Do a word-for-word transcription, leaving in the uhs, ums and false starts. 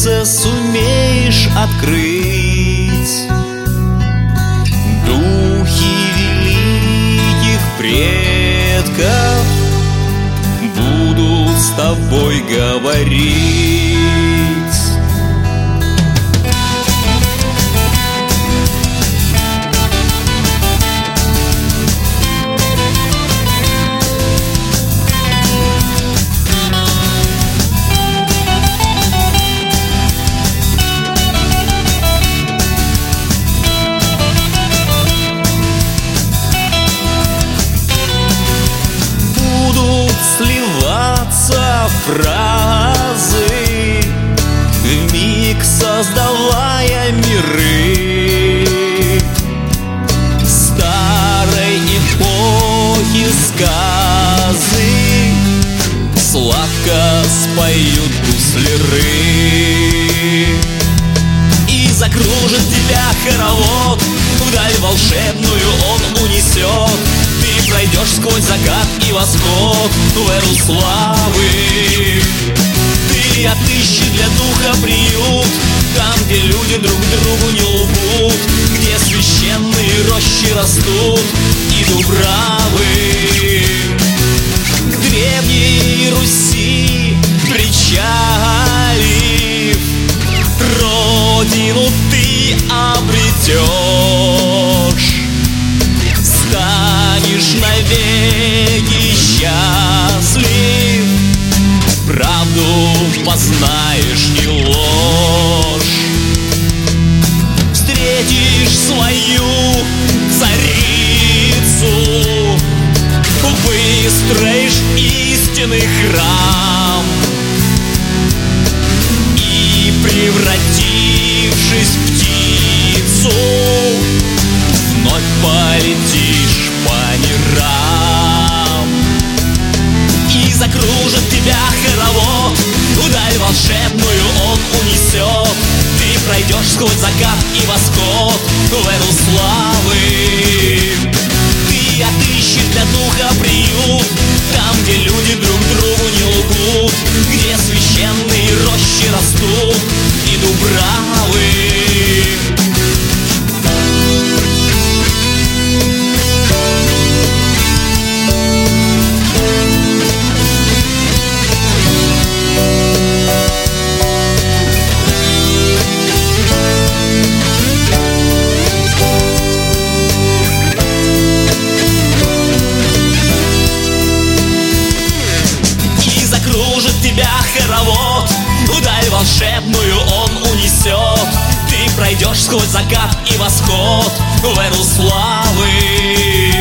сердце сумеешь открыть. Духи великих предков будут с тобой говорить. Сливаться фразы, вмиг создавая миры старой эпохи. Сказы сладко споют гусляры, и закружит тебя хоровод, вдаль волшебную он унесет. Ты пройдешь сквозь закат и восход в эру славы. Ты отыщешь для духа приют там, где люди друг другу не лгут, где священные рощи растут и дубравы. К древней Руси причалив, родину ты обретешь, станешь навеки счастлив, правду познаешь и ложь. Встретишь свою царицу, выстроишь истинный храм, и, превратившись в птицу, вновь полетишь по мирам. И закружит тебя хоровод, вдаль волшебную он унесет. Ты пройдешь сквозь закат и восход в эру славы. Ты отыщешь для духа приют там, где люди друг другу не лгут, где священные рощи растут и дубравы. Тебя хоровод, вдаль волшебную он унесет. Ты пройдешь сквозь закат и восход в эру славы.